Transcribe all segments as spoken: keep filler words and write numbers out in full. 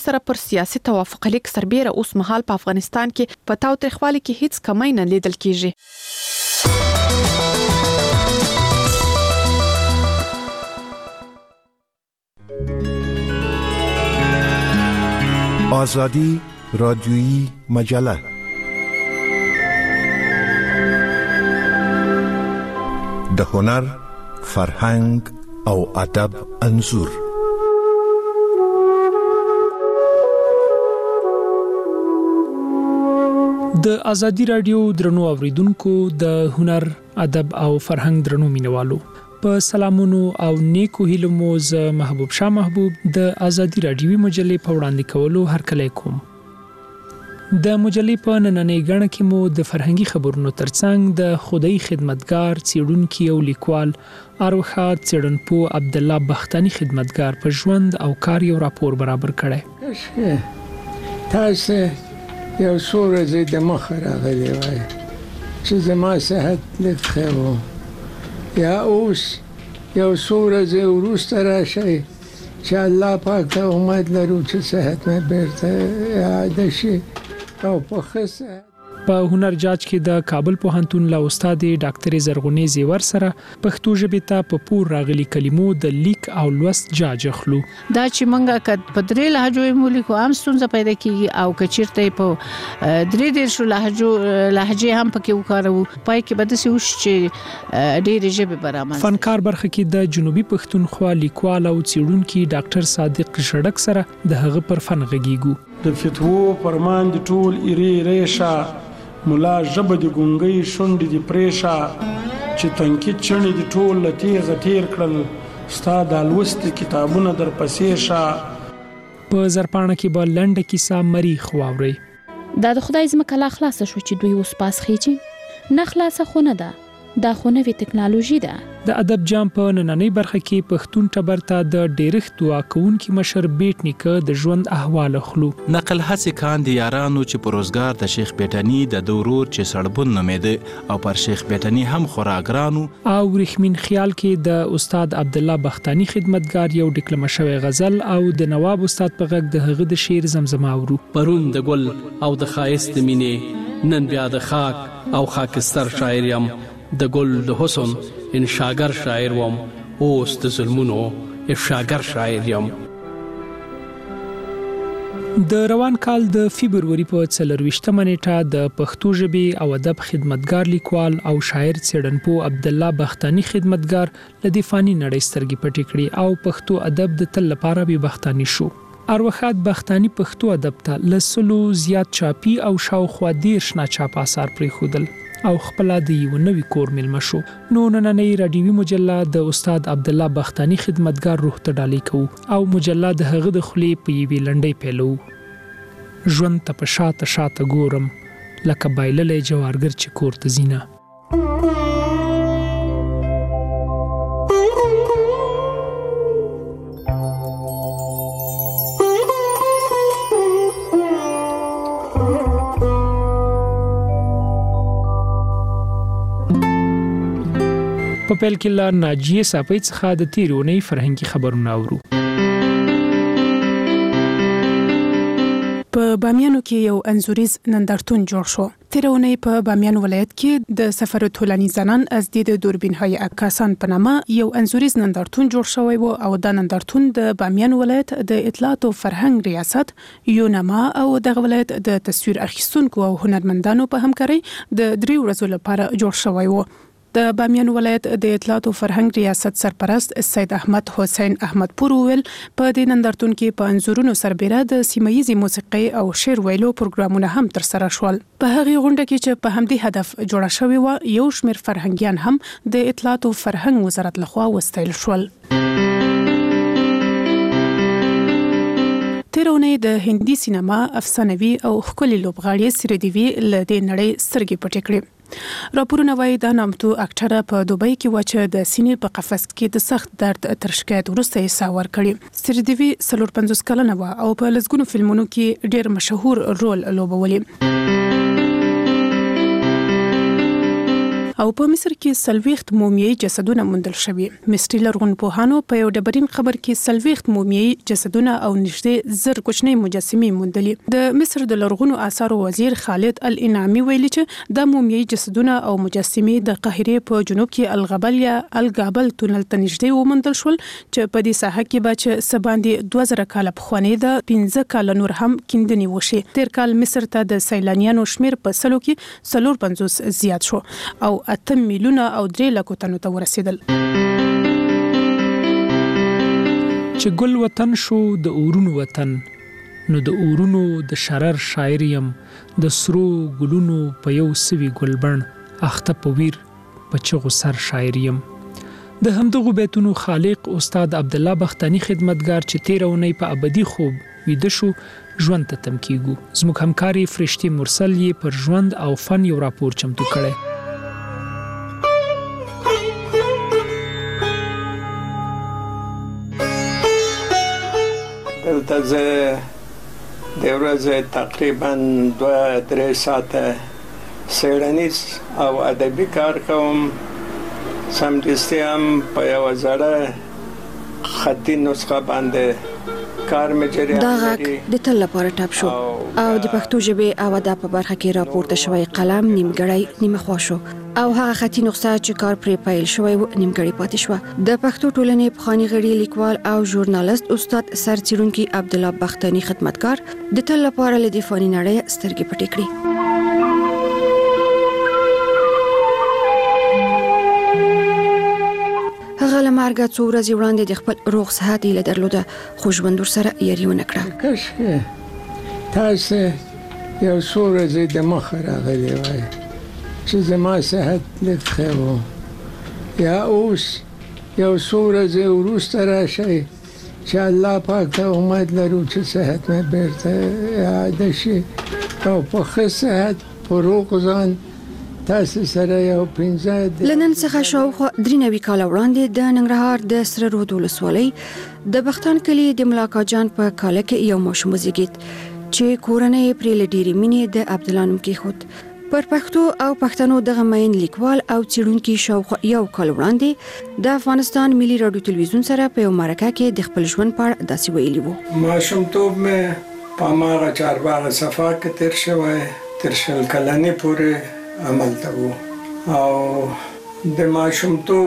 سره پر سیاسي توافق لیک سربېره اوس مهال په افغانستان کې په تاوتریخوالي کې هیڅ کمی نه لیدل کیږي. آزادی رادیویی مجله د هنر، فرهنګ او ادب انځور. د ازادي رادیو درنو اوریدونکو، د هنر، ادب او فرهنګ درنو مینوالو، په سلامونو او نیکو هیلو مو ز محبوب شاه محبوب د ازادي رادیوي مجلې په وړاندې کولو هرکلی کوم. د مجلې په نننۍ غاڼه کې مو د فرهنګي خبرونو ترڅنګ د خدای خدمتګار څېړونکي او لیکوال اروخا څېړنپوه عبدالله بختاني خدمتګار په ژوند او کار یو راپور برابر کړی. تاسو یو څو ورځې د مخه راغلی وای چې زما صحت لږ ښه و، یا اوس یو څو ورځې وروسته راشئ چې الله پاک ته امید لرو چې صحت مې بیرته یاد شي او په ښه صحت. په هنر جاج کې د کابل پوهنتون له استاد ډاکټر زرغونې زیور سره پښتو ژبې ته په پور راغلي کلمو د لیک او لوست جاج اخلو. دا چې مونږه کډ په درې لهجو مولیکو هم ستونزه پیدا کیږي او کچیرته په درې ډېر شو لهجو لهجه هم پکې وکړو، پای کې بده سې وش چې ډېر ژبه برابر. فنکار برخه کې د جنوبي پښتونخوا لیکوال او څېړونکي ډاکټر صادق شړک سره د هغه پر فن غږیږو. د فتوو پرمان د ټول ایری ریشا مولا ژبه د ګونګۍ شونډې د پریشا چې تنکي چڼې د ټول لتیغه تیر کړل ستا د لوستي کتابونه در پسې شا. په زرپاڼه کې به لنډه کیسه مریخ واوري. دا د خدای زمکه لا خلاص شو چې دوی اوس پاس خېږي، نه خلاصه خو نه ده، دا خو نوې ټکنالوژي ده. د ادب جام په نننۍ برخه کې پښتون ټبر ته د ډیرښت دعا کوونکي مشر بیت نیکه د ژوند احوال خلو. نقل هڅې کان د یارانو چې په روزګار د شیخ بیٹنی د دورور چې سړبون نومېده او پر شیخ بیٹنی هم خوراګرانو. او ورخمین خیال کې د استاد عبدالله بختاني خدمتګار یو ډیکلمه شوی غزل او د نواب استاد په غږ د هغه د شعر زمزمه اورو. پرون د ګل او د ښایست مینې، نن بیا د خاک او خاکستر شاعر یم، د ګل د حسن انشاګر شاعر وم، اوس د ظلمونو افشاګر شاعر یم. د روان کال د فبروري په څلرویشتمه نیټه د پښتو ژبې او ادب خدمتګار لیکوال او شاعر څېړنپوه عبدالله بختاني خدمتګار له دې فاني نړۍ سترګې پټې کړې او پښتو ادب د تل لپاره بې بختاني شو. اروخات بختاني پښتو ادب ته له سلو زیات چاپي او شاوخوا دېرش ناچاپ آثار پرېښودل او خپل د یو نوي کور ملما شو. نو نننۍ رادیوي مجله د استاد عبدالله بختاني خدمتګار روح ته ډالۍ کوو او مجله د هغه د خولې په یوې لنډۍ پیلو. ژوند ته په شاته شاته ګورم لکه بایللی جوارګر چې کور ته ځینه. په پیل کې لا ناجیه صافی څخه د تیرونی فرهنګي خبرونه اورو. په بامیانو کې یو انځوریز نندارتون جوړ شو. تیرونی په بامیان ولایت کې د سفر طولانی زنان از دید دوربین های عکاسان په نامه یو انځوریز نندارتون جوړ شوی و او دا نندارتون د بامیان ولایت د اطلاعات او فرهنګ ریاست یونما او د ولایت د تصویر اخیستونکو او هنرمندانو په همکاري د درې ورځو لپاره جوړ شوی و. د بامیان ولایت د اطلاعات او فرهنګ ریاست سرپرست سید احمد حسین احمد پور ویل په دې نندارتون کې په انځورونو سربېره د سیمه‌ییزې موسیقي او شعر ویلو پروګرامونه هم تر سره شول. په هغه غونډه کې چې په همدې هدف جوړه شوې و یو شمېر فرهنګیان هم د اطلاعات او فرهنګ وزارت لخوا وستایل شول. تیرونی د هندي سینما افسانوي او ښکلي لوبغاړي سریدیوي له دې نړۍ سترګې پټې کړې. راپورونه وايي دا نامتو اکټره په دوبۍ کې و چې د سینې په قفس کې د سخت درد تر شکایت وروسته یې ساه ورکړې. سریدیوي څلور پنځوس کلنه وه او په لسګونو فلمونو کې ډېر مشهور رول لوبولی او په مصر کې سلويخت مومیایي جسدونه موندل شوي. مصري لرغونپوهانو په یو ډبرین خبر کې سلويخت مومیایي جسدونه او نږدې زر کوچنۍ مجسمې موندلې. د مصر د لرغونو آثارو وزیر خالد الانعامي ویلي چې د مومیایي جسدونه او مجسمې د قاهره په جنوب کې الغبل یا الغابل تونل ته نږدې وموندل شول چې په دې ساحه کې به چې سباندې دوه زره کاله پخواني د پنځه کاله نور هم کیندنې وشي. تیر کال مصر ته د سیلانیانو شمیر په سلو کې څلور پنځوس زیات شو او اته میلیونه او درې لکو تنو ته ورسېدل. چې ګل وطن شو د اورونو وطن، نو د اورونو د شرر شاعر یم، د سرو ګلونو په یو سوي ګلبن اخته په ویر په چغو سر شاعر یم. د همدغو بیتونو خالق استاد عبدالله بختانی خدمتګار چې تیر اونۍ په ابدي خوب ویده شو، ژوند ته تم کیږو. زموږ همکاري فرشتي مرسل یې پر ژوند او فن یو راپور چمتو کړی. دلته زه د ورځې تقریبا دوه درې ساعته څېړنیز او ادبي کار کوم. سمدستي هم په یوه زړه خطي نسخه باندې کار مې جریان دا غږ د تل لپاره ټاپ شو او د پښتو ژبې او ادب په برخه کې راپورته شوی قلم نیمګړی نیمه خوا شو او هغه خطي نسخه چې کار پرې پیل شوی و نیمګړی پاتې شوه. د پښتو ټولنې پخوانی غړي لیکوال او ژورنالیست استاد سرڅیرونکي عبدالله بختانی خدمتګار د تل لپاره له دې فاني نړۍ سترګې پټې کړې. هغه له مرګه څو ورځې وړاندې د خپل روغ صحت هیله درلوده، خو ژوند ورسره یاري ونه کړه. کاشکې تاسو یو څو ورځې د مخه راغلی وای چې زما صحت لږ ښه و، یا اوس یو څو ورځې وروسته راشئ چې الله پاک ته امید لرو چې صحت مې بیرته اعاده شي او په ښه صحت په روغ ځان تاسو سره یو پنځه لنن څخه شاوخوا درې نوي کاله وړاندې د ننګرهار د سره رود ولسوالۍ د بختان کلي د ملاقات جان په کاله کې یو ماشوم وزیږید چې کورنۍ پرې له ډېرې مینې د عبدالله نوم کېښود. پر پښتو او پښتنو دغه مین لیکوال او څېړونکي شاوخوا یو کال وړاندې د افغانستان ملي راډیو تلویزیون سره په یو مرکه کې د خپل ژوند په اړه داسې ویلي وو. ماشومتوب مې په هماغه چارباغ صفا کې تېر شوی، تر شل کلنې پورې عملته وو او د ماشومتوب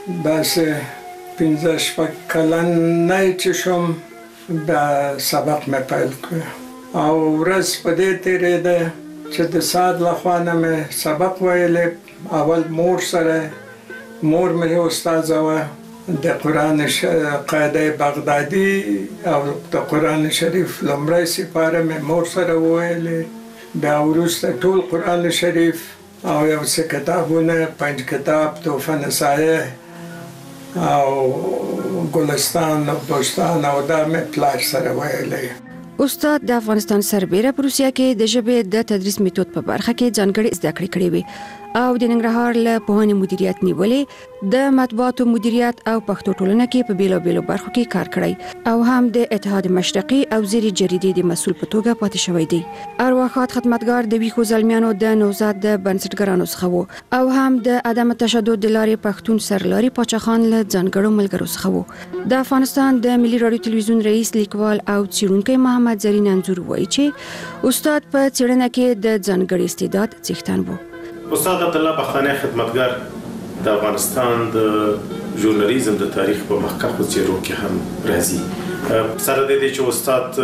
داسې پنځه شپږ کلنۍ چې شوم دا سبق مې پیل کړ او ورځ په دې تېرېده چې د ساعت له خوا نه مې سبق ویلې. اول مور سره، مور مې استاذه وه د قرآن قاعده بغدادي او د قرآن شریف لومړی سپاره مې مور سره وویلې. بیا وروسته ټول قرآن شریف او یو څه کتابونه، پنځ کتاب تحفه نصایح او ګلستان او دوستان او دا مې پلار سره ویلې. استاد د افغانستان سربېره په روسیه کې د ژبې د تدریس میتود په برخه کې ځانګړې زده کړې کړې وې او د ننګرهار له پوهنې مدیریت نیولې د مطبوعاتو مدیریت او پښتو ټولنه کې په بیلابیلو برخو کې کار کړی او هم د اتحاد مشرقي او زیري جریدې د مسؤل په توګه پاتې شوی دی. ارواښاد خدمتګار د ویښو زلمیانو د نوزاد د بنسټګرانو څخه وو او هم د عدم تشدد د لارې پښتون سرلاري پاچاخان له ځانګړو ملګرو څخه وو. د افغانستان د ملي راډیو تلویزیون رئیس لیکوال او څېړونکی محمد زرین انځور وایي چې استاد په څېړنه کې د ځانګړي استعداد څښتن وو. استاد عبدالله بختانی خدمتګار د افغانستان د ژورنالیزم د تاریخ په مخکښو څیرو کې هم راځي. سره د دې چې استاد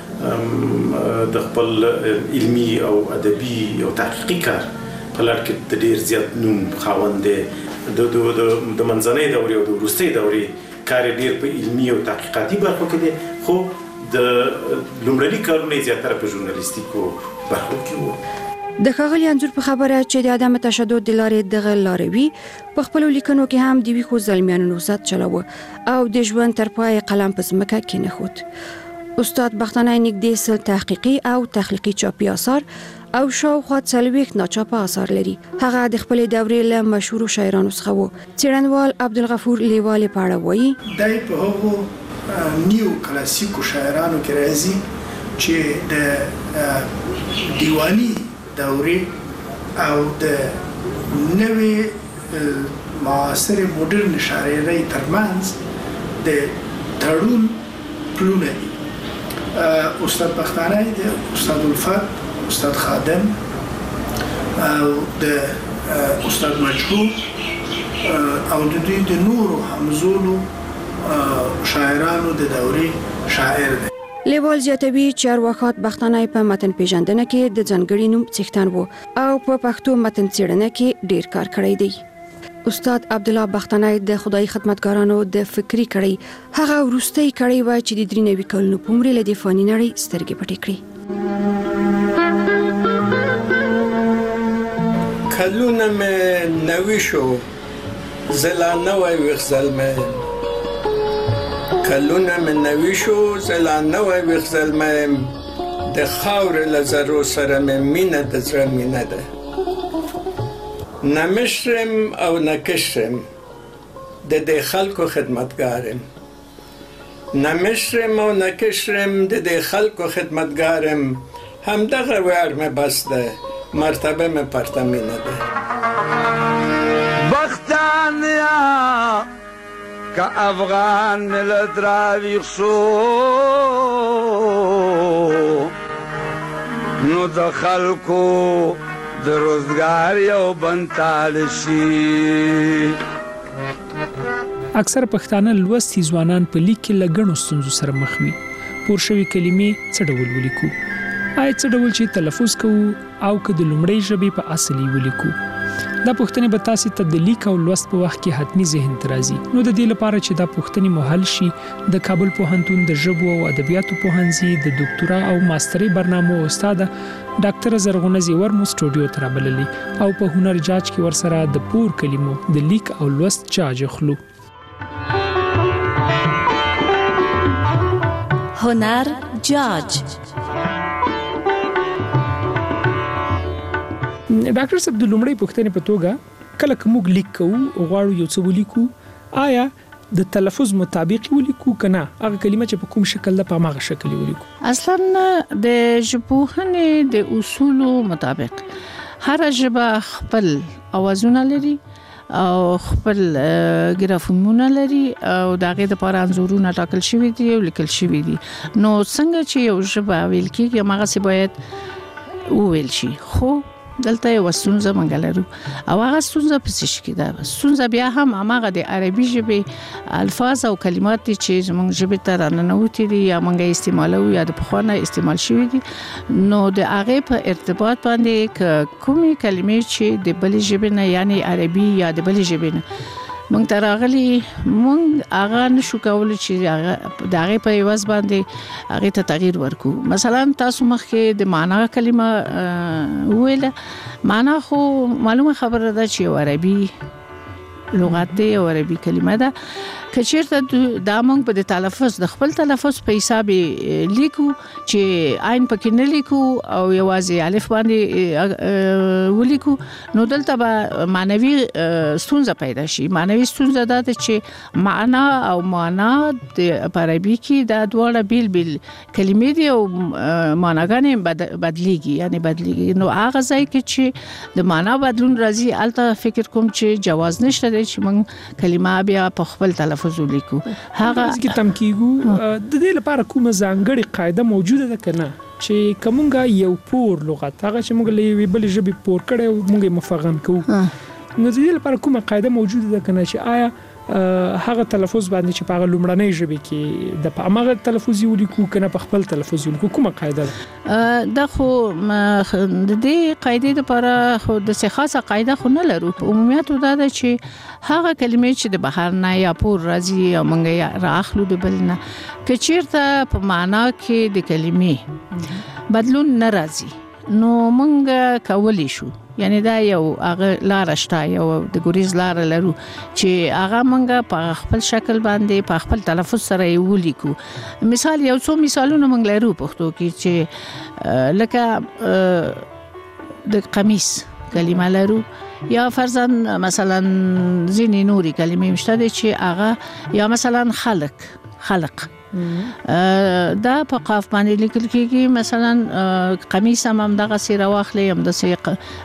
د خپل علمي او ادبي او تحقیقي کار په لړ کې د ډېر زیات نوم خاوند دی. د د منځنۍ دورې او د وروستۍ دورې کار ډېر په علمي او تحقیقاتي برخو کې دی، خو د لومړني کارونه یې زیاتره په ژورنالیستیکو برخو کې وو. د ښاغلي انځور په خبره چې د عدم تشدد د لارې دغه لاروي په خپلو لیکنو کې هم د ویښو زلمیانو نوزاد چلاوه او د ژوند تر پای قلم په ځمکه کېنښود. استاد بختانی نږدې سل تحقیقي او تخلیقي چاپي آثار او شاوخوا څلوېښت ناچاپه آثار لري. هغه د خپلې دورې له مشهورو شاعرانو څخه و. څېړنوال عبدالغفور لیوال په اړه وایي دی په هغو نیو کلاسیکو شاعرانو کې راځي چې د دیواني دورې او د نوې معاصر مدرن شاعرۍ ترمنځ د تړون پلونه دي. استاد بختانی دی، استاد الفت، استاد خادم او د استاد مجهول او د دوی د نورو همزولو شاعرانو د دورې شاعر دی. لیوال زیاتوي چې ارواښاد بختانی په متن پیژندنه کې د ځانګړي نوم څښتن وو او په پښتو متن څېړنه کې ډیر کار کړی دی. استاد عبدالله بختانی د خدای خدمتګارانو د فکری کړی هغه وروستۍ کړی و چې د درې نوي کلونو په عمر له د فاني نړۍ سترګې پټې کړې. کلونه مې نوي شو زلا نوی وخزل مې کلونه مې نوي شو زلا نوی وخزل مې د خاورې له زرو سره مې مینه د زړه مینه ده. نمشرم او نکشرم د دې خلکو خدمتګارم نمشرم او نکشرم د دې خلکو خدمتګارم همدغه ویار مې بس ده مرتبه مې پرته مینه ده. بختانیا که افغان ملت راویخ شو نو د خلکو د روزګار یو بنتال شي. اکثر پښتانه لوستي ځوانان په لیک کې لګڼو ستونزو سره مخ وي. پور شوي کلمې څه ډول ولیکو؟ آیا څه ډول چې تلفظ کوو او که د لومړۍ ژبې په اصلي ولیکو؟ دا پوښتنې به تاسې ته د لیک او لوست په وخت کې حتمي ذهن ته راځي. نو د دې لپاره چې دا پوښتنې مو حل شي د کابل پوهنتون د ژبو او ادبیاتو پوهنځي د ډاکټرا او ماسترۍ برنامو استاده ډاکټر زرغونه زیور مو سټوډیو ته رابللي او په هنر جاج کې ورسره د پور کلمو د لیک او لوست جاج اخلو. هنر جاج. ډاکټر صاحب د لومړۍ پوښتنې په توګه کله که موږ لیک کوو غواړو یو څه ولیکو آیا د تلفظ مطابق ولیکو کنه هغه کلمه چې په کوم شکل ده په هغه شکل ولیکو؟ اصلا د ژبپوهنې د اصولو مطابق هر ژبه خپل اوازونه لري او خپل ګرافیمونه لري او دغه د لپاره انځورونه ټاکل شوی دي او لیکل شوی دي. نو څنګه چې یو ژبه ویل کیږي هغه څه باید وویل شي. خو دلته یو ستونزه منګلرو او هغه ستونزه په څه کې ده؟ ستونزه بیا هم هغه د عربي ژبې الفاظ او کلمات چې زموږ ژبې ته راننوتي دي یا موږ استعمالو یا د پخوانه استعمال شوی دي. نو د هغه په ارتباط باندې کومې کلمې چې د بل ژبې نه یعنی عربي یا د بل ژبې نه مونږ تراغلي مونږ هغه نشو کولای چې هغه د هغه په ایواز باندې هغه ته تغییر ورکو. مثلا تاسو مخکې د معنا کلمه ویله معنا خو معلومه خبره ده چې عربي لغت دی او عربي کلمه ده. کچیرته د موږ په تلفظ د خپل تلفظ په حساب لیکو چې عین پکې نه لیکو او یوازې الف باندې ولیکو نو دلته به معنوي ستونزه پیدا شي. معنوي ستونزه ده چې معنا او معنا د عربي کې د دواړه بیل بیل کلمې دي او معناګانې بدلیږي یعنی بدلیږي. نو هغه ځای کې چې د معنا بدلون راځي الته فکر کوم چې جواز نشته چې موږ کلمه بیا په خپل تلفظ ولیکو. هغه چې تم کیګو د دې لپاره کومه ځانګړې قاعده موجوده ده کنه چې کومه یو پور لغت هغه چې موږ له بل ژبې پور کړو موږ مفغم کوو نو د دې لپاره کومه قاعده موجوده ده کنه چې آیا هغه تلفظ باندې چې په لومړنۍ ژبه کې د هغه تلفظ ولیکو کنه په خپل تلفظ ولیکو کومه قاعده ده؟ دا خو د دې قاعده لپاره خو د څه خاصه قاعده خو نه لرو. عمومیت دا ده چې هغه کلمې چې د بهر نه یا پور راځي او موږ راخلو د بل نه کچیرته په معنا کې د کلمې بدلون نه راځي نو موږ کولی شو یعنی دا یو هغه لار شته یو د ګوریز لار لرو چې هغه موږ په خپل شکل باندې په خپل تلفظ سره ولیکو. مثال یو څو مثالونه موږ لرو پښتو کې چې لکه د قمیص کلمه لرو یا فرضاً مثلا ځینې نوري کلمې مشته دي چې هغه یا مثلا خلق خلق دا په قاف باندې لیکل کیږي. مثلا قمیص هم دغه سره واخلې هم د سې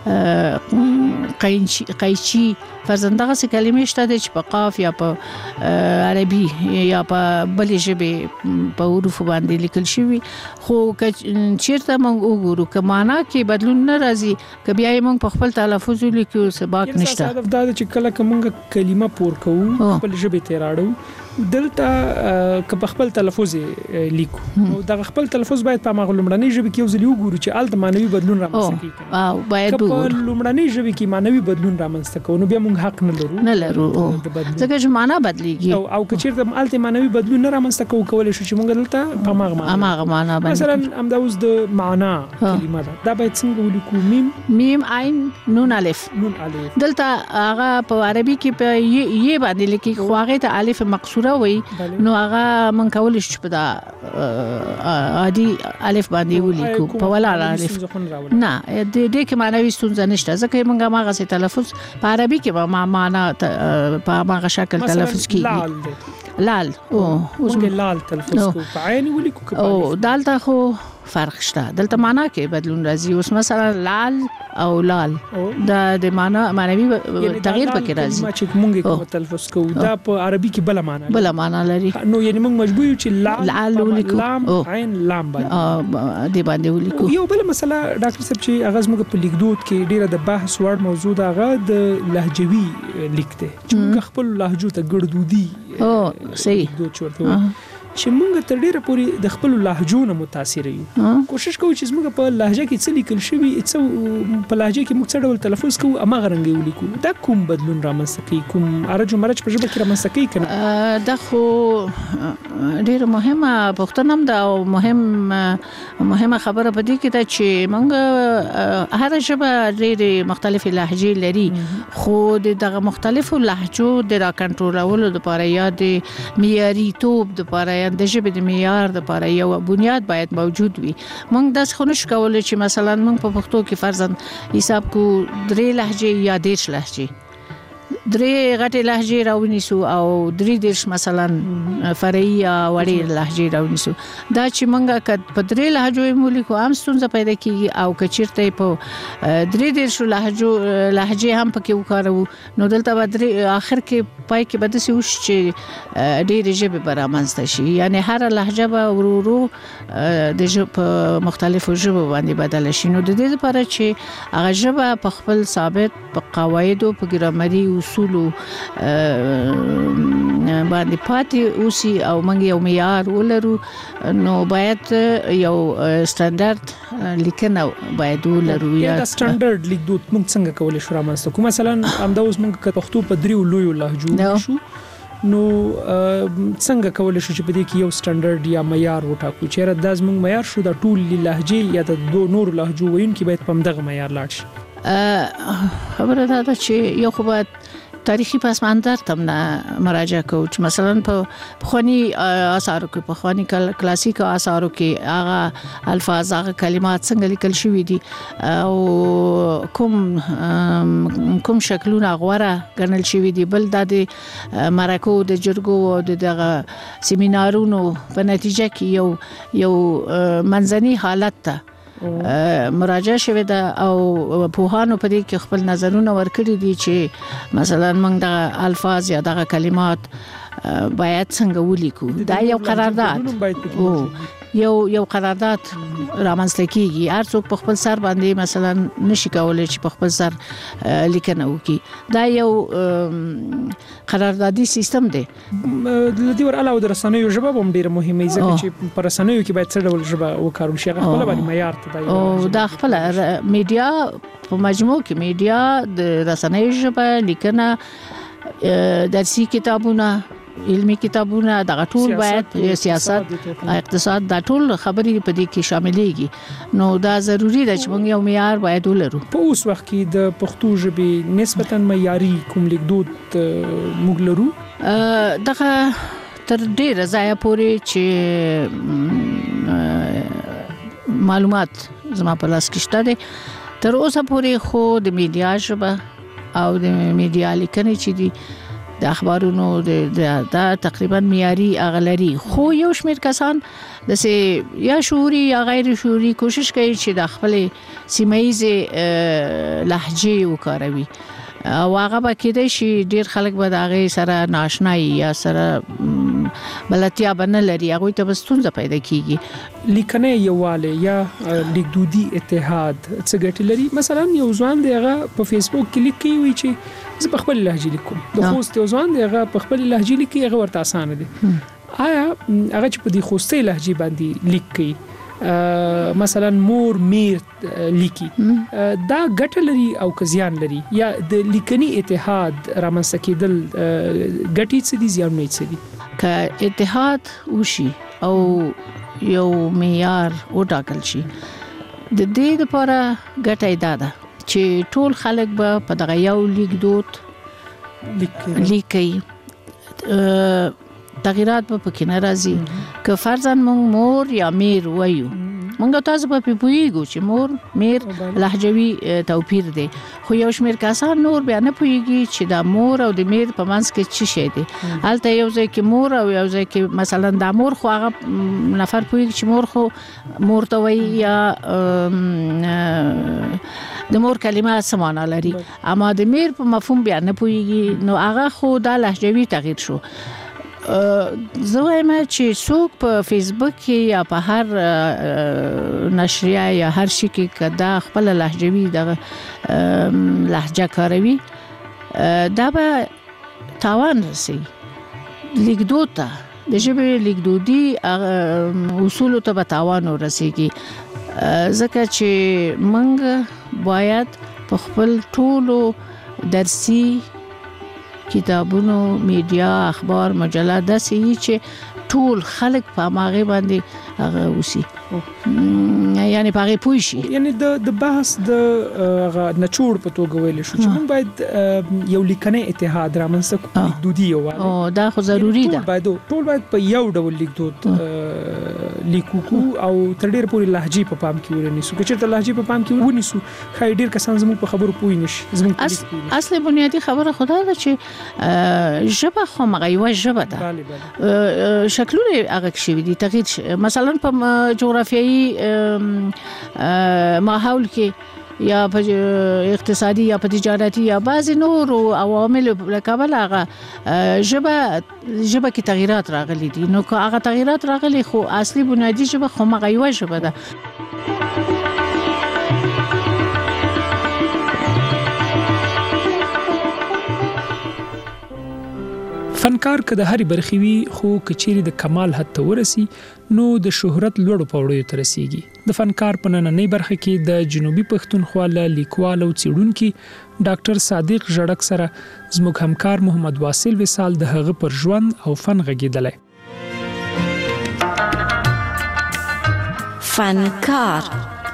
قینچی قیچی فرزندغه سې کلمې شته چې په قاف یا په عربي یا په بلې ژبې په حروف باندې لیکل شوی. خو چیرته موږ وګورو که معنا کې بدلون نه راځي که بیا یې موږ په خپل تلفظ ولیکو سباق نشته. هدف دا چې کله کومه کلمه پور کوو خپل ژبې ته راړو دلته که په خپل تلفظ لیکو نو د خپل تلفظ باید په مغلوم لومړنۍ ژبه کې وزلی وګورو چې الته مانوي بدلون رامنځته کیږي. او باید په لومړنۍ ژبه کې مانوي بدلون رامنځته کوو نو بیا موږ حق نه لرو نه لرو ځکه چې معنا بدلیږي. او او که چیرته الته مانوي بدلون نه رامنځته کوو کولای شو چې موږ دلته په مغه مغه معنا باندې مثلا هم دا اوس د معنا کلمه ده دا باید څنګه ولیکو؟ میم میم عین نون الف نون الف دلته هغه په عربي کې په ی باندې لیکي خو هغه ته الف مقصوره وي نو هغه من کول شي په دا عادي الف باندې ولیکو په ولا الف نه د دې کې معنی ستونزه نشته ځکه موږ هغه څه تلفظ په عربي کې ما معنا په هغه شکل تلفظ کیږي. لال او اوس کې لال تلفظ کو په عین ولیکو او دالته خو فرق شته دلته معنا کې بدلون راځي. اوس مثلا لال او لال دا د معنا معنوي تغییر پکې راځي چې موږ کوم تلفظ کوو دا په عربي کې بل معنا بل معنا لري نو یعنی موږ مجبور یو چې لال ولیکو لام عین لام باندې دی باندې ولیکو. یو بل مسله ډاکټر صاحب چې هغه موږ په لیکدود کې ډیره د بحث وړ موضوع دا هغه د لهجوي لیک دی چې موږ خپل لهجو ته ګړدودي او صحیح دوه چورته چې موږ تر ډیره پورې د خپل لهجو نه متاثر یو. کوشش کوو چې موږ په لهجه کې څه لیکل شوی څه په لهجه کې موږ څه ډول تلفظ کوو امغه رنګ ولیکو. دا کوم بدلون رامنځته کوي کوم ارجو مرج په ژبه کې رامنځته کوي کنه؟ دا خو ډیره مهمه پوښتنه ده او مهم مهمه خبره پدې کې ده چې موږ هر ژبه ډېرې مختلفې لهجې لري خو دغه مختلفو لهجو د را کنټرولولو لپاره یا د معیاري توپ لپاره د ژبې د معیار لپاره یو بنیاد باید موجود وي. موږ داس خو نشو کولای چې مثلا موږ په پښتو کې فرضاً حساب کو درې لهجې یا دیرش لهجې درې غټې لهجې راونیسو او درې دیرش مثلا فرعي یا وړې لهجې راونیسو دا چې موږ په درې لهجو مولیکو هم ستونزه پیدا کیږي او کچیرته په درې دیرش لهجو لهجې هم پکې وکړو نو دلته به درې اخر کې پای کې بده سي وش چې ډېرې ژبې برامنځته شي یعنی هر لهجه به ورورو د ژبه مختلفو ژبو باندې بدل شي. نو د دې لپاره چې هغه ژبه په خپل ثابت په قواعد او په ګرامري اصول باندې پاتې اوسي او موږ یو معیار ولرو نو باید یو سټانډرډ لیکنه باید ولرو. یا دا سټانډرډ لیکدود موږ څنګه کولای شو رامنځته کوو؟ مثلا همدا اوس موږ په پښتو په دریو لویو لهجو شو نو څنګه کولای شو چې په دې کې یو سټانډرډ یا معیار وټاکو چې را داز موږ معیار شو د ټول لهجې یا د دوه نور لهجو وین کې باید په دغه معیار لاړ شي؟ خبره دا ده چې یو خو باید تاریخي پسماندار تم نه مراجعه کوو چې مثلا په خواني آثارو کې په خواني کلاسیک آثارو کې هغه الفاظ هغه کلمات څنګه لیکل شوی دي او کوم کوم شکلونه غوړه ګڼل شوی دي. بل د مرکو د جرګو او دغه سیمینارونو په نتیجه کې یو یو منځني حالت ته مراجعه شوه ده او پوهانو په دې کې خپل نظرونه ورکړي دي چې مثلا موږ د الفاظ یا د کلمات باید څنګه ولیکو. دا یو قرارداد او یو یو قرارداد رامنځته کیږي. هر څوک په خپل سر باندې مثلا نشي کولای چې په خپل سر لیکنه وکړي. دا یو قراردادي سیستم دی. د دې ور علاوه د رسنیو ژبه هم ډیره مهمه ځکه چې په رسنیو کې باید څه ډول ژبه وکارول شي هغه خپل باندې معیار ته دی او دا خپل میډیا په مجموع کې میډیا د رسنیو ژبه لیکنه درسي کتابونه علمي کتابونه دغه ټول باید سیاست اقتصاد دا ټول خبرې په دې کې شاملېږي. نو دا ضروری ده چې موږ یو معیار باید ولرو. په اوس وخت کې د پښتو ژبې نسبتاً معیاري کوم لیکدود موږ لرو دغه تر ډیره ځایه پورې چې معلومات زما په لاس کې شته دي تر اوسه پورې خو د میډیا ژبه او د میډیا لیکنې چې دي د اخبارونو د تقریبا معیاري اغلري خو یو شمېر کسان د سه یا شعوري یا غیر شعوري کوشش کوي چې د خپل سیمایي لهجه وکاروي او هغه به کېدای شي ډیر خلک به د هغه سره ناشنای یا سره بلتیا بنه لري هغه ته بستونزه پیدا کیږي لیکنه یواله یا لیکدودي اتحاد څه ګټي لري مثلا یو ځوان دی هغه په فیسبوک کې لیکي وي چې زه په خپل لهجه لیکم د خوست یو ځوان دی هغه په خپل لهجه لیکي هغه ورته اسانه دي آیا هغه چې په دې خوستي لهجه باندې لیکي مثلا مور میر لیکي دا ګټه لري او کزيان لري یا د لیکنی اتحاد رامنځته کېدل ګټي څه دي زیان نه څه دي ک اتحاد وشي او یو معیار وټاکل شي د دې لپاره ګټه دا ده چې ټول خلک به په دغه یو لیکدود لیکي تغیرات په پکې ناراضي که فرضاً مونږ مور یا میر وایو مونږ تاسو په پویګو چې مور میر لهجوي توپیر دی خو یو شمېر کسان نور بیا نه پویږي چې د مور او د میر په منځ کې څه شی دی البته یو ځای کې مور او یو ځای کې مثلا د مور خو هغه نفر پویږي چې مور خو مور ته وایي یا د مور کلمه سمانه لري اما د میر په مفهوم بیا نه پویږي نو هغه خو د لهجوي تغییر شو زه وایم چې څوک په فیسبوک کې یا په هر نشریه یا هر شي کې کدا خپل لهجوي د لهجه کاروي دا به تاوان رسي لیکدود ته د ژبې لیکدودي اصول ته به تاوان ورسیږي ځکه چې موږ باید په خپل ټولو درسي کتابونو میډیا اخبار مجله داسې چې ټول خلک په ماغه باندې هغه وسی یعنی په هغه پوي شي یعنی د د بحث د هغه نچوړ په توګه ویل شو چې موږ باید یو لیکنه اتحاد رامنځته کوو لیکدودي یو او دا خو ضروری ده باید ټول باید په یو ډول لیکدود لیکو او تر ډیر پورې لهجه په پام کې ونیسو که چېرته لهجه په پام کې ونیسو خای ډیر کسان زموږ په خبرو پوي نشي زموږ اصل بنیادی خبره خدای ده چې ژبه خو مغیوه ژبه ده شکلونه هغه شوي دي تغییر مثلا په جغرافیایي ماحول کې یا په اقتصادي یا په تجارتي یا بعض نور عوامل لکابل هغه ژبه ژبه کې تغیرات راغلي دي نو که هغه تغیرات راغلي خو اصلي بنیادی ژبه خو مغیوه ژبه ده فنکار که د هرې برخې وي خو کچېری د کمال حد ته ورسی نو د شهرت لوړو پوړیو ته رسیږي د فنکار په نننۍ برخه کې د جنوبي پښتونخوا لیکوال او څېړونکي ډاکټر صادق ژړک سره زموږ همکار محمد واصل وصال د هغه پر ژوند او فن غږیدلی فنکار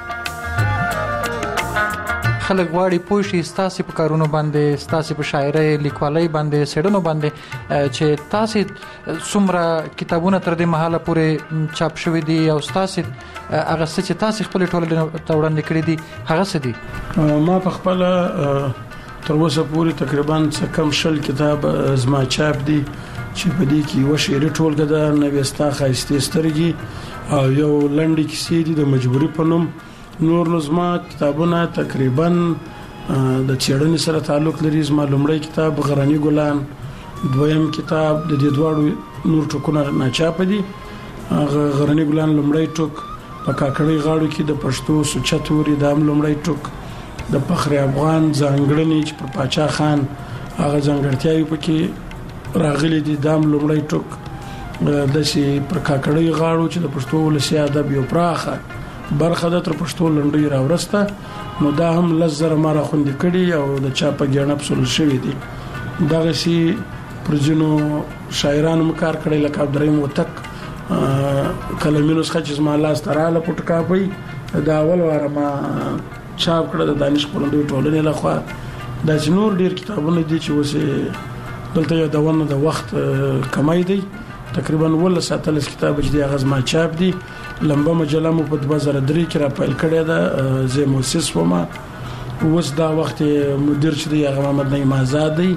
خلک غواړي پوه شي ستاسو په کارونو باندې ستاسو په شاعرۍ لیکوالۍ باندې سړنو باندې چې تاسو څومره کتابونه تر دې مهاله پورې چاپ شوي دي او تاسو هغه څه چې تاسو خپل ټولنې ته وړاندې کړی دي هغه څه دي ما په خپل تر اوسه پورې تقریبا څه کم شل کتاب زما چاپ دي چې په دې کې و شعري ټولګه ده نوستا خاصتي سترګي او یو لنډی کیسې دي د مجبوري په نوم نور نظم کتابونه تقریبا د چېړنې سره تعلق لري زما لومړی کتاب غرانی ګلان دویم کتاب د دې دواړو نور ټکونه ناچاپ دي غرانی ګلان لومړی ټک په کاکړی غاړو کې د پښتو سوچتوري دام لومړی ټک د فخر افغان ځانګړنې چې پر پاچا خان هغه ځانګړتیاوي پکې راغلي دي دام لومړی ټک د شي پر کاکړی غاړو چې د پښتو ولسی ادب یو پراخه برخه د تر پښتو لنډي راورسته نو دا هم لزر ماره خوندې کړي او د چا په ګڼ اپسول شوی دي دغه شي پر جنو شاعرانو مکار کړي لکه عبدالرحیم وتک کلمینو څخه چې زما لاس تراله پټکاپي دا اول واره ما چاپ کړه د دانش خپرندوی ټولنې لخوا دا چې نور ډیر کتابونه دي چې اوس دلته یو دونه د وخت کمای دی تقریبا ول ساتلس کتاب چې د غزما چاپ دي لمبه مجله مو په دوه زره درې کې را پیل کړی دا زه موسس ومه اوس دا وخت مدیر چې دی هغه محمد نعیم آزاد دی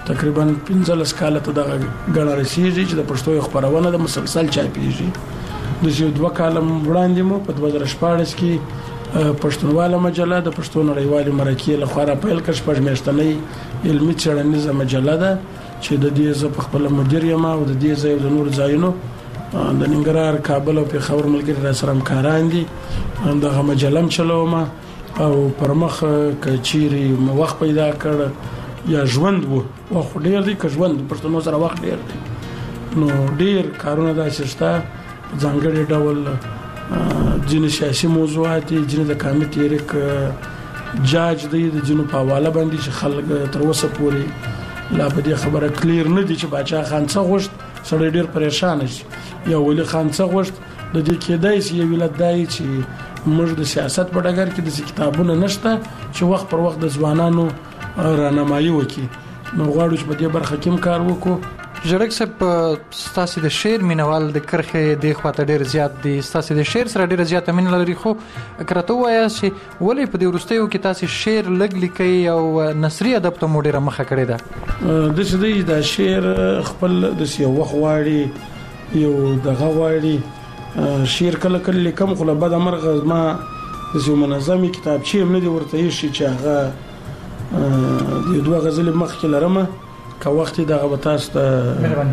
تقریبا پنځلس کاله ته دغه ګڼه رسیږي چې د پښتو یو خپرونه د مسلسل چاپیږي. د یو دوه کاله وړاندې مو په دوه زره شپاړس کې پښتونواله مجله د پښتو نړیوالې مرکې لخوا راپیل کړه. شپږ میاشتنۍ علمي څېړنیزه مجله ده چې د دې زه په خپله مدیر یم او د دې ځای د نور ځایونو د ننګرهار، کابل او پېښور ملګري راسره همکاران دي. دغه مجله هم چلوم او پر مخ که چیرې مو وخت پیدا کړ یا ژوند وو، وخت ډېر دی، که ژوند پښتنو سره وخت ډېر دی، نو ډېر کارونه داسې شته. په ځانګړي ډول ځینې سیاسي موضوعات دي، ځینې د کامي تحریک جاج دی، د ځینو په حواله باندې چې خلک تر اوسه پورې لا په دې خبره کلیر نه دي چې باچا خان څه غوښت. سړی ډېر پریشان شي. یا ولی خان څه غوښت. د دې کېدای شي یو علت دی چې موږ د سیاست په ډګر کې داسې کتابونه نشته چې وخت پر وخت د ځوانانو رانمایي وکړي. نو غواړو چې په دې برخه کې هم کار وکړو. ژړک صاحب، ستاسو د شعر مینوال د کرښې د خواته ډېر زیات دي، ستاسو د شعر سره ډېره زیاته مینه لري، خو که راته ووایاست چې ولې په دې وروستیو کې تاسو شعر لږ لیکئ او نثري ادب ته مو ډېره مخه کړې ده؟ داسې دی دا شعر خپل داسې یو وخت غواړي، یو دغه غواړي. شعر کله کله لیکم خو له بده مرغه زما داسې یو منظمې کتابچې هم نه دي ورته ایښي چې هغه د یو دوه غزلې مخکې لرمه. که وخت یې دغه به تاسو ته مهرباني.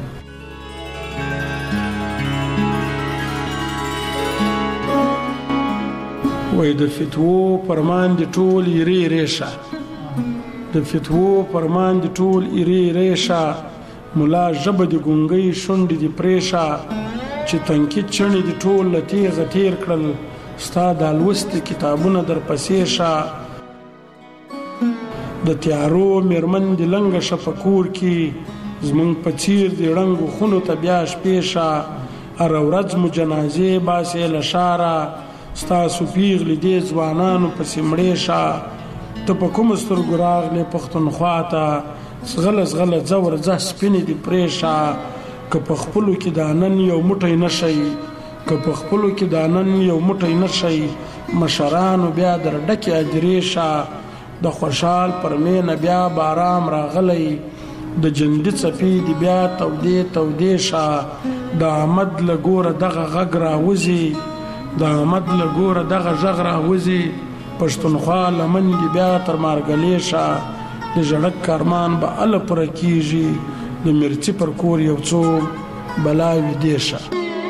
وای د فتوو پرمان د ټول ایرې ریشه، د فتوو پرمان د ټول ایرې ریشه، ملا ژبه د ګونګۍ شونډې د پریشه، چې تنکي چڼې د ټول له تیغه تیر کړل، ستا دا لوستي کتابونه در پسې شه. د تیارو میرمن د لنګه شفکور کې، زمونږ په څیر د ړنګو خونو ته بیا شپې شه، هره ورځ مو جنازې باسې له ښاره، ستاسو پیغلې دې ځوانانو پسې مړې شه. ته په کومو سترګو راغلې پښتونخوا ته، زغله زغله ځه ورځه سپینې دې پرېشه. که په خپلو کې دا نن یو موټی نه شئ، که په خپلو کې دا نن یو موټی نه شئ، مشرانو بیا در ډکې اجرې شه. د خوشحال پر مینه بیا بارام راغلی، د جندي څپې دی بیا تودې تودې شه. د احمد له ګوره دغه غږ راوځي، د احمد له ګوره دغه غږ راوځي، پښتونخوا لمن دی بیا تر مارګلې شه. د ژړک کارمان به هله پوره کېږي، د مرچي پر کور یو څو بلاوي دې شه.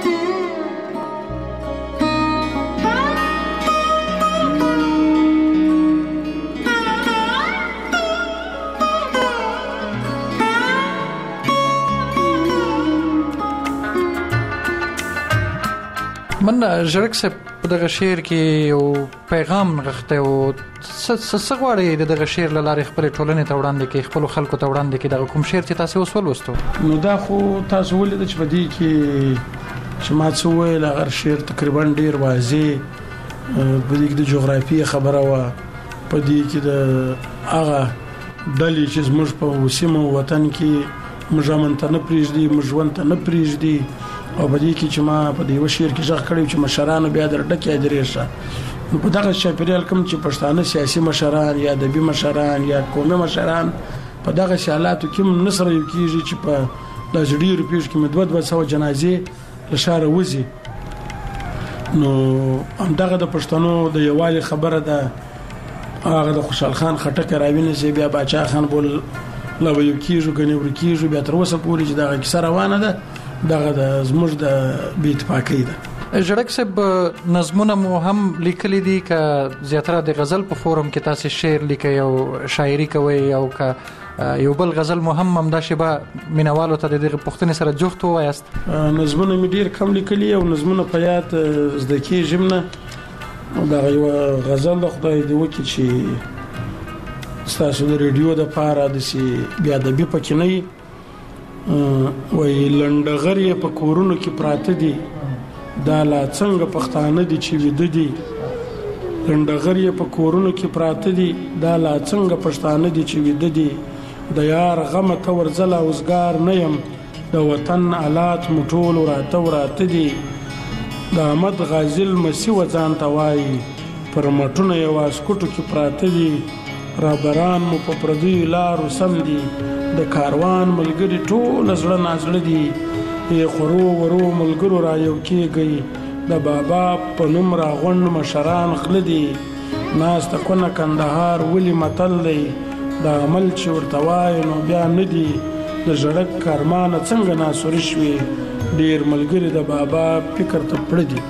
من ژړک صاحب په دغه شعر کې یو پیغام نغښتی و، څه غواړئ د دغه شعر له لارې خپلې ټولنې ته وړاندې کړئ، خپلو خلکو ته وړاندې کړئ؟ دغه کوم شعر چې تاسې اوس ولوستو؟ نو دا خو تاسو ولیده چې په دې کې چې ما څه وویل، هغه شعر تقریبا ډېر واضح، په دې کې د جغرافیې خبره وه، په دې کې د هغه ډلې چې زموږ په سیمه وطن کې موږ امن ته نه پرېږدي، موږ ژوند ته نه پرېږدي، او په دې کې چې ما په دې یوه شعر کې غږ کړی چې مشرانو بیا در ډکې اجرې شه. نو په دغه چاپېریال کوم چې پښتانه سیاسي مشران یا ادبي مشران یا قومي مشران په دغه حالاتو کې هم نه سره یو کېږي چې په داسې ډېرو پیښو کې مې دوه دوه سوه جنازې له ښاره وځي. نو همدغه د پښتنو د یووالي خبره ده. هغه د خوشحال خان خټک راوینځي، بیا باچا خان بول لا یو کېږو ګنې ور کېږو، بیا تر اوسه پورې چې دغه کیسه روانه ده، دغه د زموږ د بې اتفاقۍ ده. ژړک صاحب، نظمونه مو هم لیکلي دي، که زیاتره د غزل په فورم کې تاسې شعر لیکئ او شاعري کوئ، او که یو بل غزل مو هم همدا شیبه مینوالو ته د دغه پوښتنې سره جفت ووایاست؟ نظمونه مې ډېر کم لیکلي او نظمونه په یاد زده کېږم نه. دغه یوه غزل د خدای دې وکړي چې ستاسو د ریډیو دپاره داسې بې ادبي پکې نه وي. وایي لنډغر یې په کورونو کې پراته دي، دا لا څنګه پښتانه دي چې ویده دي. لنډغر یې په کورونو کې پراته دي، دا لا څنګه پښتانه دي چې ویده دي. د یار غمه ته ورځله اوزګار نه یم، د وطن آلات مو ټول وراته وراته دي. د احمد غازي لمسي و ځان ته وایي، پر مټونه یې واسکټو کې پراته دي. رهبران مو په پردیو لارو سم دي، د کاروان ملګری ټول زړه نازړه دي خورو ورو ملګرو را یو کېږئ د بابا په نوم راغونډ مشران خله دي ناسته کونه کندهار ولي متل دی د عمل چې ورته وایي نو بیا نه دي د ژړک کارمانه څنګه ناسوري شوې ډېر ملګري د بابا فکر ته پړه دي.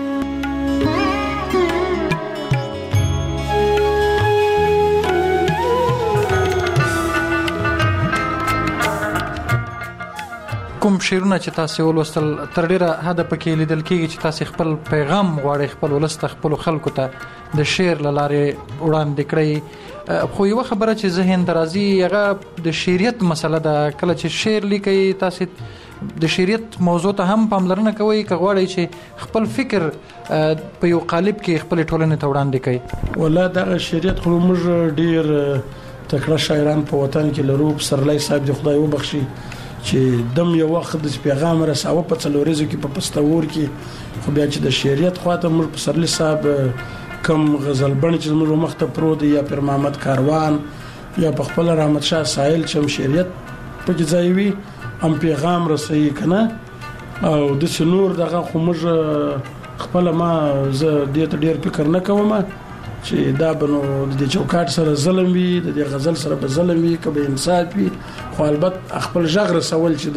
کوم شعرونه چې تاسو ولوستل تر ډیره حده پکې لیدل کېږي چې تاسو خپل پیغام غواړئ خپل ولست خپل خلکو ته د شعر لاره وړاندې کړئ خو یو خبره چې ذهن درازي هغه د شعریت مسله ده کله چې شعر لیکي تاسو د شعریت موضوع ته هم پاملرنه کوئ که غواړئ چې خپل فکر په یو قالب کې خپل ټولنې ته وړاندې کړئ. والله دا شعریت خو موږ ډیر تکړه شاعران په وطن کې لرو پسرلی صاحب د خدای وبخشي چې دم یو وخت د پیغام رساوه په څلوريزو کې په پستور کې خو بیا چې د شعریت خواته موږ پسرلی صاحب کم غزل بڼ چې موږ مخته پرو دی یا پر محمد کاروان یا په خپل رحمت شاه ساحل چې شعریت په کې ځایوي هم پیغام رسوي کنه او د سنور دغه خو موږ خپل ما زه دې ته ډیر فکر نه کوم چې دا بنو د چوکاټ سره ظلم وي د غزل سره به ظلم وي کبه انصاف وي خو البته خپل ژغ رسول چې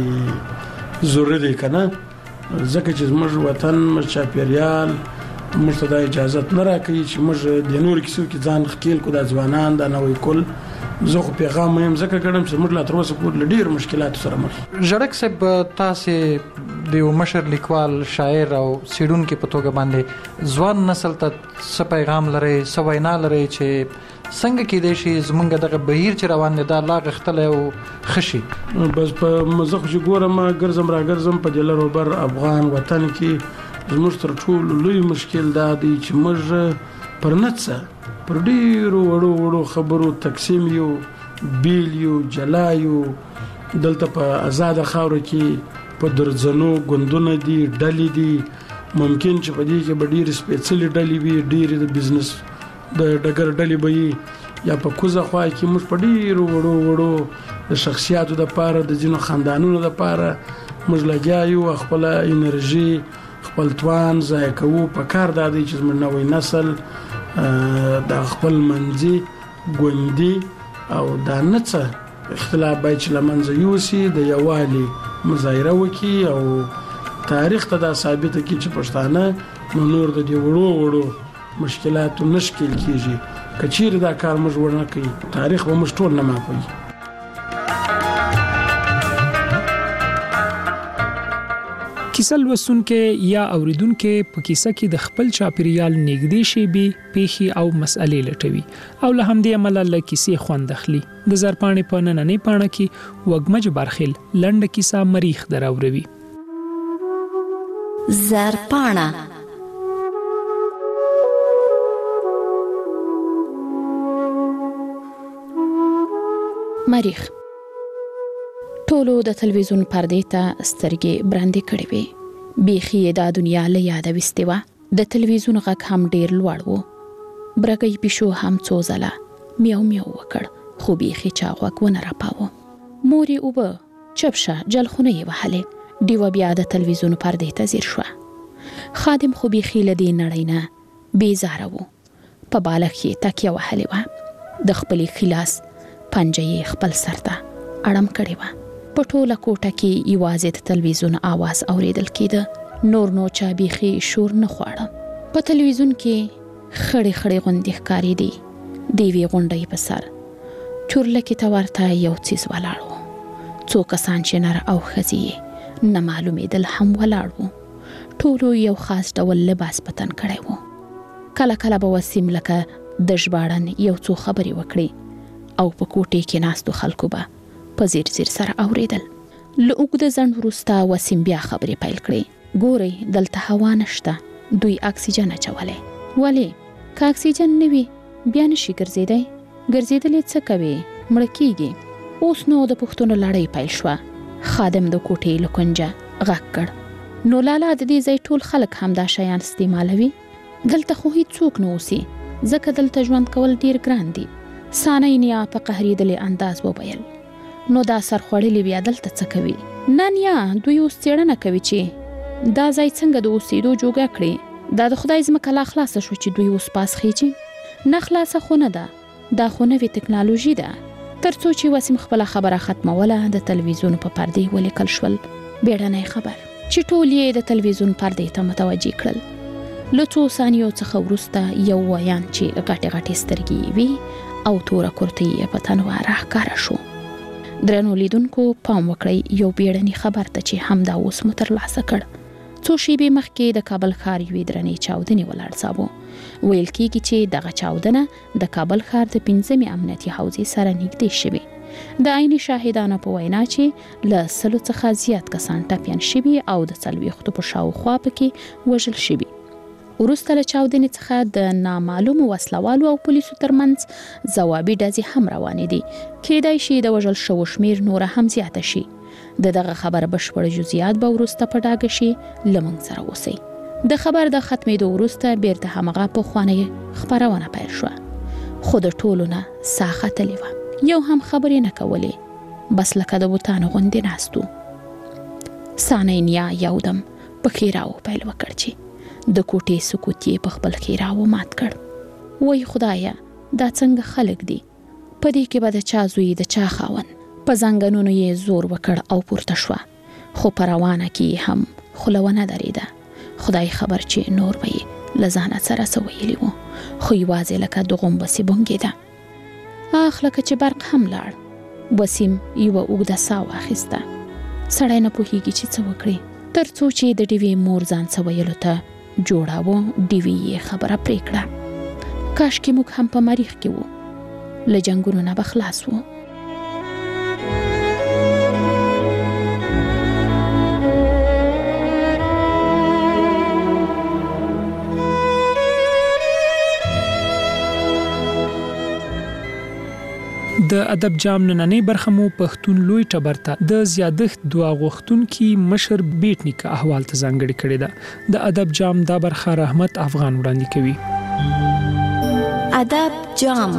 دی ضروري دی کنه ځکه چې موږ وطن موږ چاپیریال موږ ته د اجازه نه راکړي چې موږ د نور کیسو کې ځان خکیل کو د ځوانان د نوې کول زه خو پیغام مهم ځکه ګڼم چې موږ لا تر اوسه پورې ډېر مشکلات سره مخ ژړک صاحب تاسو د یو مشر لیکوال شاعر او سیډونکو په توګه باندې ځوان نسل ته څه پیغام لري څه وینا لري چې څنګه کېدای شي زمونږ دغه بهیر چې روان دی دا لا غښتلی او خشي بس په مزه خو چې ګورم ګرځم را ګرځم په دې لروبر افغان وطن کې زموږ تر ټولو لوی مشکل دا دی چې موږ پر نڅه پر ډیرو وړو وړو خبرو تقسیم یو بیل یو جلا یو دلته په آزاد خاور کې په درځنو ګوندونه دي ډلې دي ممکن چې په دې کې به ډېرې سپېڅلې ډلې وي ډېرې د بزنس د ډګر ډلې به وي یا په کوزه خوا کې موږ په ډېرو وړو وړو د شخصیاتو دپاره د ځینو خاندانونو دپاره موږ لګیا یو خپله انرژي خپل توان ضایع کوو په کار دا دی چې زموږ نوی نسل د خپل منځي ګوندي او دا نڅه اختلاف باید چې له منځه یوسي د یووالي مظاهره وکړي او تاریخ ته دا ثابته کړي چې پښتانه نو نور د دې وړو وړو مشکلاتو نه ښکېل کېږي که چیرې دا کار موږ ونه کوي تاریخ به موږ ټول نه معافوي. کیسه لوستونکې یا اوریدونکې په کیسه کې د خپل چاپیریال نږدې شیبې پیښې او مسئلې لټوي او له همدې عمله له کیسې خوند اخلي. د زرپاڼې په نننۍ پاڼه کې وږمج برخیل لنډه کیسه مریخ دراوروي. زرپاڼه مریخ ټولو د تلویزیون پردې ته سترګې براندې کړې وې. بیخي دا دنیا له یاده وستې وه. د تلویزیون غږ هم ډیر لوړ و. برګۍ پیشو هم څو ځله میو میو وکړ خو بیخي چا غوږ ونه راپاوه. مور یې اوبه چپ شه جلخونه یې وهلې. ډیوه بیا د تلویزیون پردې ته ځیر شوه. خادم خو بیخي له دې نړۍ نه بیزاره و. په بالښت یې تکیه وهلې وه. د خپلې خلاص پنجه یې خپل سر ته اړم کړې وه. په ټوله کوټه کې یوازې د تلویزیون आवाज اوریدل کېده. نور نو چا بیخي شور نه خواړه. په تلویزیون کې خړې خړې غوندې ښکارېدې. د یوې غونډۍ په سر چورلکې ته ورته یو څیز ولاړ و. څو کسان چې نر او ښځې یې نه معلومېدل هم ولاړ وو. ټولو یو خاص ډول لباس په تن کړی و. کله کله به وسیم لکه د ژباړن یو څو خبرې وکړي او په کوټې کې ناستو خلکو به په زیر زیر سره اوریدل. له اوږده ځنډ وروسته وسیم بیا خبرې پیل کړې. ګورئ دلته هوا نشته. دوی اکسیجن اچولی. ولې که اکسیجن نه وي بیا نشي ګرځېدی. ګرځېدلې څه کوي مړه کېږي. اوس نو د پوښتنو لړۍ پیل شوه. خادم د کوټې له کونجه غږ کړ. نو لالا د دې ځای ټول خلک هم دا شیان استعمالوي. دلته خو هیڅوک نه اوسي ځکه دلته ژوند کول ډیر ګران دي. سانینیا په قهرېدلې انداز وویل. نو دا سرخوړلي بیا دلته څه کوي؟ نن یا دوی اوس څېړنه کوي چې دا ځای څنګه د اوسېدو جوګه کړي. دا د خدای ځمکه لا خلاصه شو چې دوی اوس پاس خېجي؟ نه خلاصه خو نه ده، دا خو نوې ټکنالوژي ده. تر څو چې وسیم خپله خبره ختموله د تلویزیون په پردې ولیکل شول بیړنی خبر چې ټول یې د تلویزیون پردې ته متوجه کړل. له څو ثانیو څخه وروسته یو ویان چې غټې غټې سترګې وي او توره کرتۍ یې په تنوع راښکاره شو. درنو لیدونکو پام وکړئ یو بیړني خبر ته چې همدا اوس مو ترلاسه کړ. څو شېبې مخکې د کابل ښار یوې درنې چاودنې ولړزاوه. ویل کېږي چې دغه چاودنه د کابل ښار د پنځمې امنیتي حوزې سره نږدې شوې. د عیني شاهدانو په وینا چې له سلو څخه زیات کسان ټپیان شوي او د څلوېښتو په شاوخوا پکې وژل شوي. وروسته له چاودنې څخه د نامعلومو وسلوالو او پولیسو ترمنځ ځوابي ډزې هم روانې دي. کېدای شي د وژل شوو شمیر نوره هم زیاته شي. د دغه خبر بشپړ جزئیات به وروسته په ډاګه شي. له موږ سره اوسئ. د خبر د ختمېدو وروسته بیرته همغه پخوانۍ خپرونه پیل شوه، خو د ټولو نه ساه ختلې وه. یو هم خبرې نه کولې، بس لکه د بوتانو غوندې ناست وو. سامعین یا یودم په ښېراوو پیل وکړ چې د کوټې سکوت یې په خپل ښېراوو مات کړ. وای خدایه دا څنګه خلک دي؟ په دې کې به د چا زوی د چا خاوند. په زنګنونو یې زور وکړ او پورته شوه، خو په روانه کې هم خوله ونه درېده. خدای خبر چې نور به یې له ځانه سره څه ویلي وو، خو یوازې لکه د غومبسې بونګېده. اخ لکه چې برق هم لاړ. وسیم یوه اوږده ساه واخیسته. سړی نه پوهېږي چې څه وکړي، تر څو چې د ډیوې مور ځان څه ویلو ته جوړاوه. ډیوې یې خبره پرې کړه. کاشکې موږ هم په مریخ کې وو، له جنګونو نه به خلاص وو. د ادب جام نننۍ برخه مو پښتون لوی ټبر ته د زیادښت دعا غوښتونکي مشر بیټ نیکه احوال ته ځانګړې کړې ده. د ادب جام دا برخه رحمت افغان وړاندې کوي. ادب جام.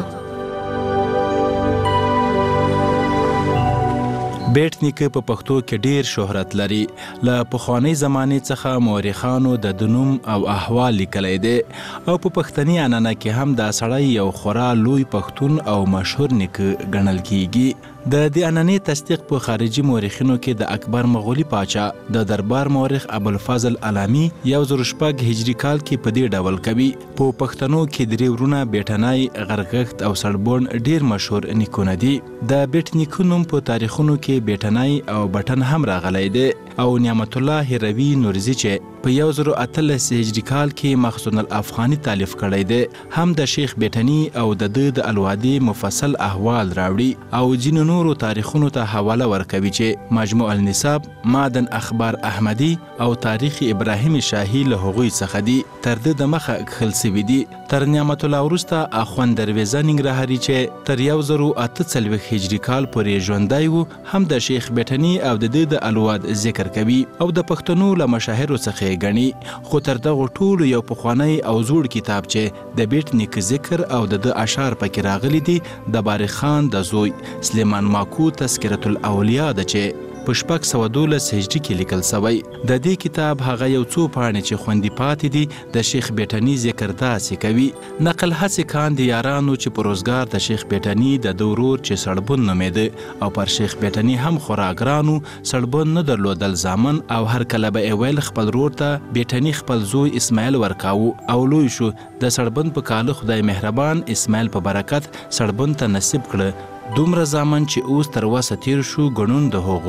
بیټ نیکه په پښتو کې ډیر شهرت لري. له پخوانۍ زمانې څخه مورخانو د دنوم او احوال لیکلی دی او په پښتني عنعنه کې هم دا سړی یو خورا لوی پښتون او مشهور نیکه ګڼل کیږي. د دې عنعنې تصدیق په خارجي مورخینو کې د اکبر مغولي پاچا د دربار مورخ ابوالفضل علامي یو زر شپږ هجري کال کې په دې ډول کوي. په پښتنو کې درې ورونه بیټنای، غرغښت او سړبون ډیر مشهور نیکونه دي. د بیټ نیکه نوم په تاریخونو کې بیټنای او بټن هم راغلی دی او نعمت الله هروي نورزي چې په یو زر اتلس هجري کال کې مخزون الافغاني تالیف کړی دی هم د شیخ بیټني او د ده د الوادي مفصل احوال راوړي او ځینو نورو تاریخونو ته حواله ورکوي چې مجموع النساب، معدن اخبار احمدي او تاریخ ابراهیم شاهي له هغوی څخه دي. تر ده د مخه کښل سوي دي. تر نعمت الله وروسته اخوند درویزه ننګرهاري چې تر یو زر اته څلوېښت هجري کال پورې ژوندی و هم د شیخ بیټني او د ده د الواد ذکر کوي او د پښتنو له مشاهرو څخه غني. خو تر دغه ټولو یو پخوانی او زوړ کتاب چې د بیټ نیکه ذکر او د ده اشعار پکې راغلي دي د بارق خان د زوی سلیمان ماکو تذکرة الاولیاء ده چې په شپږ سوه دولس هجري کې لیکل سوی. د دې کتاب هغه یو څو پاڼې چې خوندي پاتې دي د شیخ بیټني ذکر داسې کوي. نقل هسې کاندي یارانو چې په روزګار د شیخ بیټني د ده ورور چې سړبون نومېده او پر شیخ بیټني هم خورا ګرانو. سړبون نه درلودل زامن او هر کله به یې ویل خپل ورور ته بیټني خپل زوی اسماعیل ورکاوه او لوی شو. د سړبون په کاله خدای مهربان اسماعیل په برکت سړبون ته نصیب کړه دومره زامن چې اوس تر وسه تیر شو ګڼون د هغو.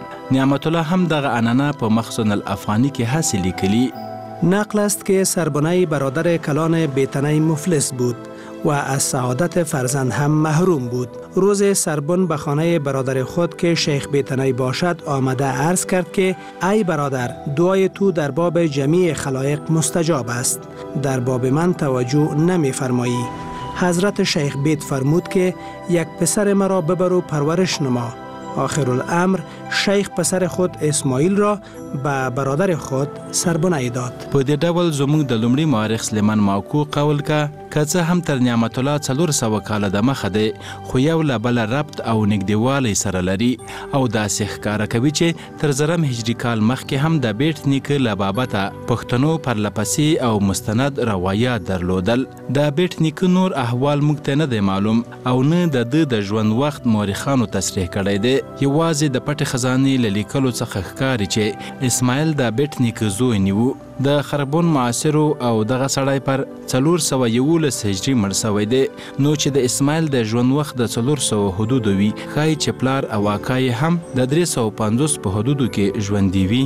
نعمت الله هم دغه عنعنه په مخزون الافغانی کې هستی لیکلی. نقل است که سربنای برادر کلان بیتنی مفلس بود و از سعادت فرزند هم محروم بود. روز سربن به خانه برادر خود که شیخ بیتنی باشد آمده عرض کرد که ای برادر دعای تو در باب جمیع خلایق مستجاب است، در باب من توجه نمی فرمایی. حضرت شیخ بیت فرمود که یک پسر مرا ببر و پرورش نما. آخر الامر شیخ پسر خود اسماعیل را به برادر خود سربنای داد. په دې ډول زموږ د لومړي مورخ سلیمان ماکو قول کا که څه هم تر نعمت الله څلور سوه کاله د مخه دی خو یو له بله ربط او نږدېوالی سره لري او داسې ښکاره کوي چې تر زرم هجري کال مخکې هم د بیټ نیکه له بابته پښتنو پرلپسې او مستند روایات درلودل. د بیټ نیکه نور احوال موږ ته نه دی معلوم او نه د ده د ژوند وخت مورخانو تصریح کړی دی. یوازې د پټې خزانې له لیکلو څخه ښکاري چې اسماعیل د بیټ نیکه زوی نیو. د خربون معاصرو او دغه سړی پر څلور سوه یولس هجري مړ سوی دی، نو چې د اسماعیل د ژوند وخت د څلور سوه حدودو وي ښایي چې پلار او اکا یې هم د درې سوه پنځوس په حدودو کې ژوندي وي.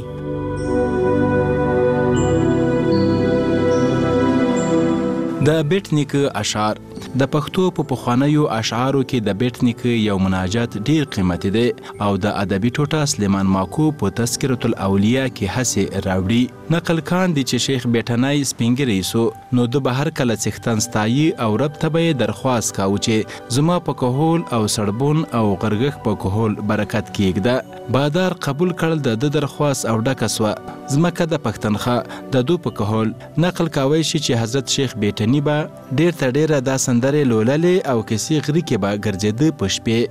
د بیټ نیکه اشعار د پښتو په پخوانیو اشعارو کې د بیټ نیکه یو مناجات ډیر قیمتي دی او د ادبي ټوټه سلیمان ماکو په تذکرة الاولیاء کې هسې راوړي. نقل کان دی چې شیخ بیټنی سپینګری سو نو د بهر کله څښتن ستایي او رب ته به درخواست کاوه چې زما په کهول او سړبون او غرغښ په کهول برکت کېږده. بادار قبول کړل د د درخواست او ډکه سوه ځمکه د پښتنخه د دو په کهول. نقل کاوی شي چې حضرت شیخ بیټنی به ډیر تر ډیره دا سندرې لوللې او کیسې غري کې به ګرځېده په شپې.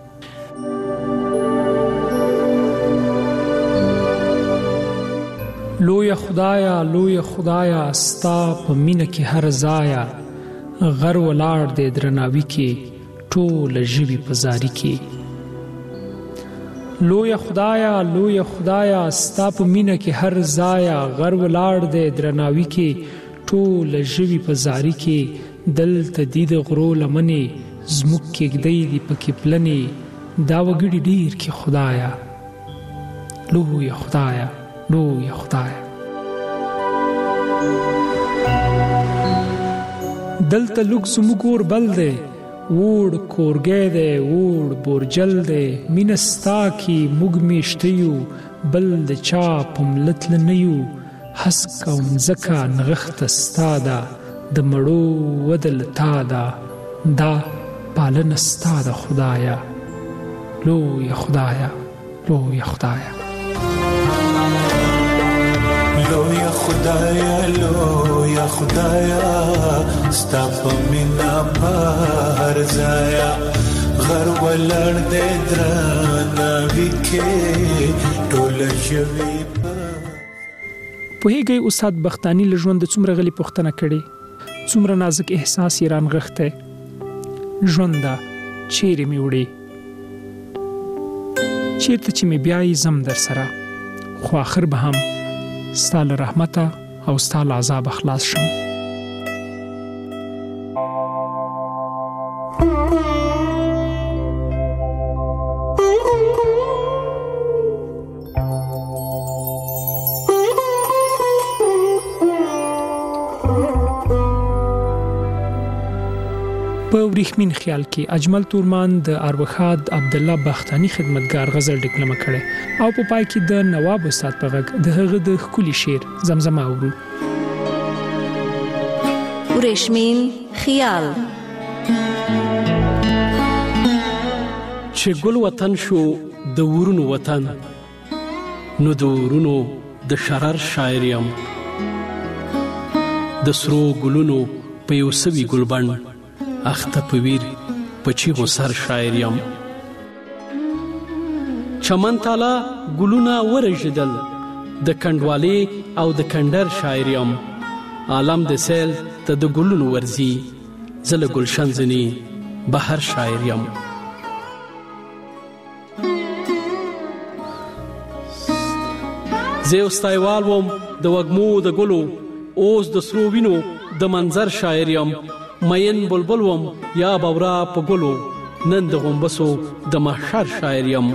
لویه خدایا لویه خدایا ستا په مینه کې هر ځایه غر ولاړ دی درناوي کې ټوله ژبې په زاري کې. لویه خدایا لویه خدایا ستا په مینه کې هر ځایه غر ولاړ دی درناوي کې ټوله ژبې په زاري کې. دلته دی د غرو لمنې زموږ کېږدی دي پکې پلنې دا وګړي ډېر کې خدایا لویه خدایا لویه خدایا. دلته لږ زموږ اور بل دی وړ کورګی دی وړ بورجل دی مینه ستا کې موږ میشته یو بل د چا په مله تله نه یو هسک او مځکه نغښته ستا ده د مړو وده له تا ده دا پالنه ستا ده خدایا لویه خدایا لویه خدایا. لویه خدایا لویه خدایا ستا په مینه په هر ځایه غر ولاړ دی درناوي کې ټوله ژبې په. پوهیږئ استاد بختانی له ژونده څومره غلي پوښتنه کړې څومره نازک احساس یې رانغښتی. ژونده چیرې مې وړې چیرته چې مې بیایي ځم در سره خو آخر به هم ستا له رحمته او ستا له عذابه خلاص شم. په وریښمین خیال کې اجمل تورمان د اروخاد عبدالله بختانی خدمتګار غزل ډکلمه کړي او په پای کې د نواب استاد په غږ د هغه د ښکلي شعر زمزمه اورو. وریښمین خیال چې ګل وطن شو د ورونو وطن نو د ورونو د شرر شاعر یم د سرو ګلونو په یو سوي ګلبن اخته په ویر په چیغو سر شاعر یم. چمن تالا ګلونه ورژیدل د کنډوالې او د کندر شاعر یم. عالم د سیل ته د ګلونو ورزي زه له ګلشن ځنې بهر شاعر یم. زه یو ستایوال وم د وږمو د ګلو اوس د سرو وینو د منظر شاعر یم. مین بلبل وم یا باورا په ګلو نن د غومبسو د محشر شاعر یم.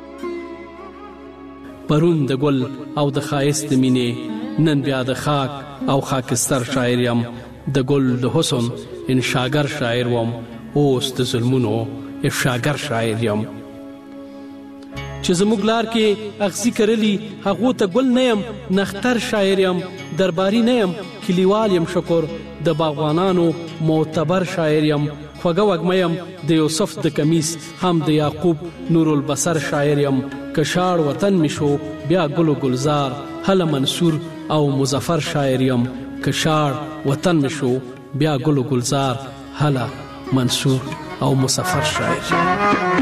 پرون د ګل او د ښایست د مینې نن بیا د خاک او خاکستر شاعر یم. د ګل د حسن انشاګر شاعر وم اوس د ظلمونو افشاګر شاعر یم. چې زموږ لار کې اغزي کرلی هغو ته ګل نه یم نختر شاعر یم. درباري نه یم کلیوال یم شکر د باغوانانو معتبر شاعر یم. خوږه وږمه یم د یوسف د کمیس هم د یعقوب نور البصر شاعر یم. که شاړ وطن می شو بیا ګل و ګلزار هله منصور او مظفر شاعر یم که شاړ وطن می شو بیا ګل و ګلزار هله منصور او مظفر شاعر.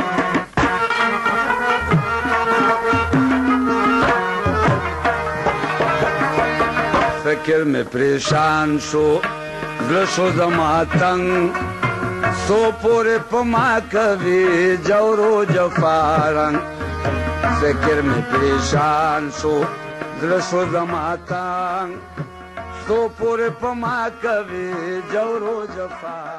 فکر میں پریشان شو زړه شو زما تنگ سو پورې پما کوي جورو جفارنګ فکر میں پریشان شو زړه شو زما تنگ سو پورې پما کوي جورو جفارنګ